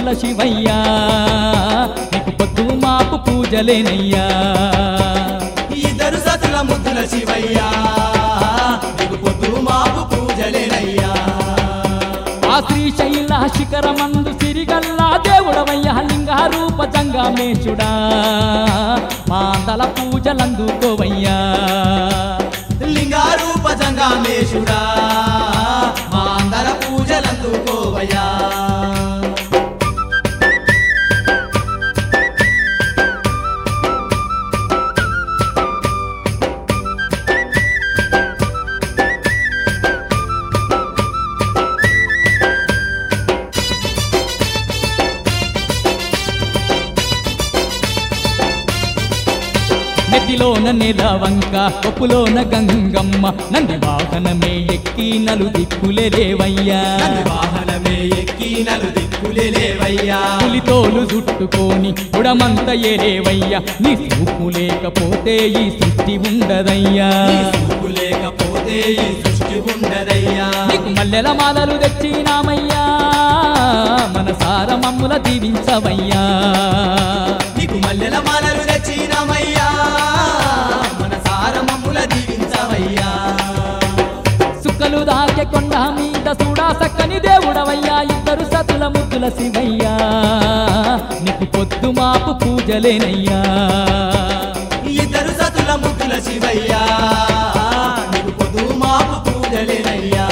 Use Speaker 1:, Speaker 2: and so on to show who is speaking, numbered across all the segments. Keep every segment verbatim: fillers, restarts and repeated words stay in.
Speaker 1: ముద్దుల శివయ్యా నీకు పొద్దు మాపు పూజలేనయ్యా
Speaker 2: ఇద్దరు సతుల ముద్దుల శివయ్యా నీకు పొద్దు మాపు పూజలేనయ్యా
Speaker 1: ఆ శ్రీశైల శిఖరమందు సిరిగల్లా దేవుడవయ్యా లింగారూప జంగమేశుడా మాందల పూజలందుకోవయ్యా
Speaker 2: లింగారూప జంగమేశుడా మాందల పూజలందుకోవయ్యా
Speaker 1: నెత్తిలోన నెలవంక కొప్పులోన గంగమ్మ నంది వాహనమే ఎక్కి నలు దిక్కులే లేవయ్యా
Speaker 2: వాహనమే ఎక్కి నలు దిక్కులే లేవయ్యా
Speaker 1: పులితోలు చుట్టుకొని ఉడమంత ఏరేవయ్యా నీ చూపు లేకపోతే ఈ సృష్టి ఉండదయ్యా
Speaker 2: చూపు లేకపోతే ఈ సృష్టి ఉండదయ్యా
Speaker 1: నీకు మల్లెల మాలలు తెచ్చినామయ్యా మనసార మమ్ముల దీవించవయ్యా
Speaker 2: నీకు మల్లెల మాలలు తెచ్చినామయ్యా మనసార మమ్ముల దీవించవయ్యా
Speaker 1: సుక్కలు దాకే కొండ మీద చూడా సక్కని దేవుడవయ్యా ఇద్దరు సతుల ముద్దుల శివయ్యా నీకు పొద్దు మాపు పూజలేనయ్యా
Speaker 2: ఇద్దరు సతుల ముద్దుల శివయ్యా నీకు పొద్దు మాపు పూజలేనయ్యా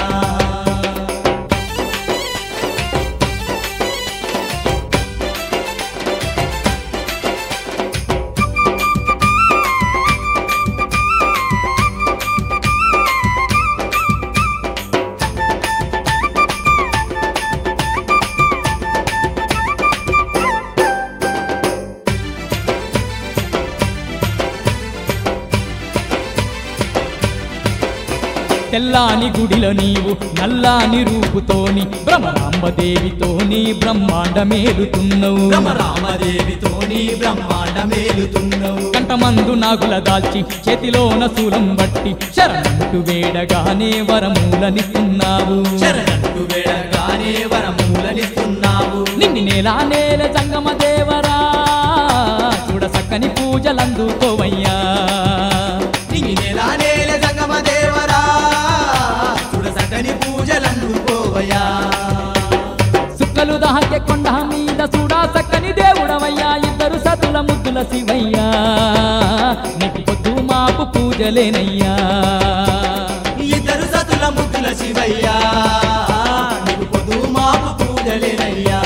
Speaker 1: తెల్లాని గుడిలో నీవు నల్లాని రూపుతోని బ్రహ్మరాంబదేవితోని బ్రహ్మాండ మేలుతున్నావు
Speaker 2: రామదేవితోని బ్రహ్మాండ మేలుతున్నావు
Speaker 1: కంటమందు నాగుల దాల్చి చేతిలోన శూలం బట్టి శరణంటు వేడగానే వరమూలనిస్తున్నావు
Speaker 2: శరణంటు వేడగానే వరమూలనిస్తున్నావు
Speaker 1: నిన్ను నేలా నేల జంగమ దేవరా చూడ సక్కని పూజలందుకోవయ్యా
Speaker 2: నిన్ను నేలా నేల జంగమ దేవరా చూడ సక్కని పూజలందుకోవయ్యా
Speaker 1: సుక్కలు దాకే కొండ మీద చూడా సక్కని దేవుడవయ్యా ఇద్దరు సతుల ముద్దుల శివయ్యా నీకు పొద్దు మాపు పూజలేనయ్యా
Speaker 2: ఇద్దరు సతుల ముద్దుల శివయ్యా నీకు పొద్దు మాపు పూజలేనయ్యా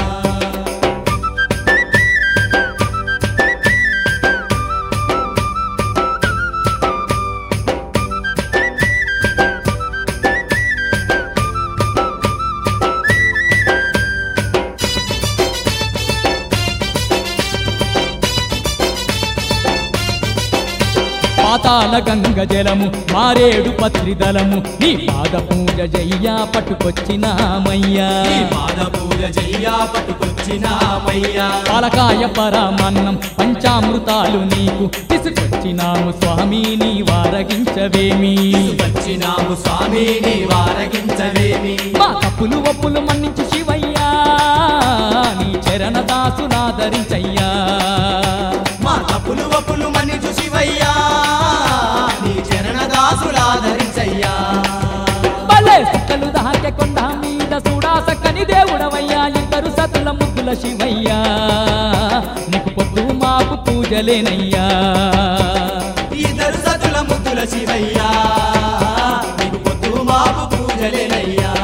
Speaker 2: పాతాల గంగ జలము మారేడు పత్రిదలము నీ పాద పూజ జయ్యా పట్టుకొచ్చినామయ్యా నీ పాద పూజ జయ్యా పట్టుకొచ్చినామయ్యా
Speaker 1: పాలకాయ పరమాన్నం పంచామృతాలు నీకు తీసుకొచ్చినాము స్వామి నీ వారగించవేమి
Speaker 2: వచ్చినాము స్వామి నీ వారగించవేమి
Speaker 1: మా తప్పులు ఒప్పులు మన్నించు శివయ్యా నీ చరణ దాసునాదరించయ్యా
Speaker 2: మా తప్పులు ఒప్పులు మన్నించు శివయ్యా నీ చరణ దాసులాదరించయ్యా
Speaker 1: భలే సుక్కలు దాకే కొండ మీద చూడా సక్కని దేవుడవయ్యా ఇద్దరు సతుల ముద్దుల శివయ్యా నీకు పొద్దు మాపు పూజలేనయ్యా
Speaker 2: ఇద్దరు సతుల ముద్దుల శివయ్యా నీకు పొద్దు మాపు పూజలేనయ్యా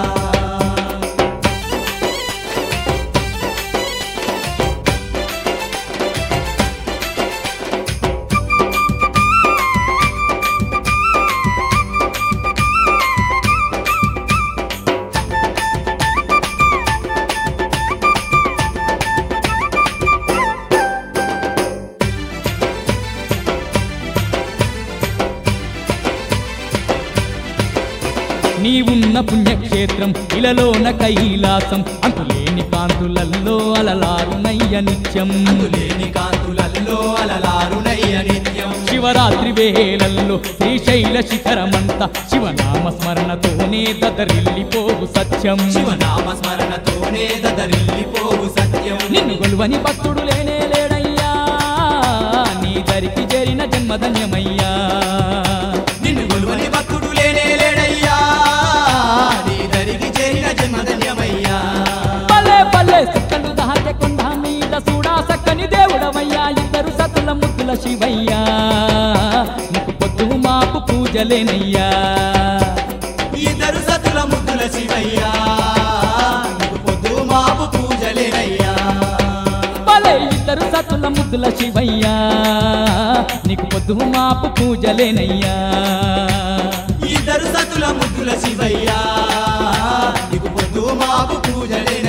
Speaker 1: నీవున్న పుణ్యక్షేత్రం ఇలలోన కైలాసం అంతులేని కాంతులల్లో అలలారునయ్య నిత్యం
Speaker 2: లేని కాంతులల్లో అలలారునయ్య నిత్యం
Speaker 1: శివరాత్రి వేళల్లో శ్రీశైల శిఖరమంతా శివనామ స్మరణతోనే దదరిల్లిపోవు సత్యం
Speaker 2: శివనామ స్మరణతోనే దదరిల్లిపోవు సత్యం
Speaker 1: నిన్ను గొలువని భక్తుడు లేనే లేడయ్యా నీ దరికి చేరిన జన్మధన్యమయ్యా
Speaker 2: నిన్ను గొలువని భక్తుడు లేనే లేడయ్యా నీ దరికి చేరిన జన్మధన్యమయ్యా
Speaker 1: పల్లె పల్లె సుక్కలు దాకే కొండ మీద చూడా సక్కని దేవుడవయ్యా ఇద్దరు సతుల ముద్దుల శివయ్యా నీకు పొద్దు మాపు పూజలేనయ్యా
Speaker 2: ఇద్దరు సతుల ముద్దుల శివయ్యా నీకు పొద్దు మాపు పూజలేనయ్యా
Speaker 1: పల్లె ఇద్దరు సతుల ముద్దుల శివయ్యా నీకు పొద్దు మాపు పూజలేనయ్యా
Speaker 2: ఇద్దరు సతుల ముద్దుల శివయ్యా నీకు పొద్దు మాపు పూజలేనయ్యా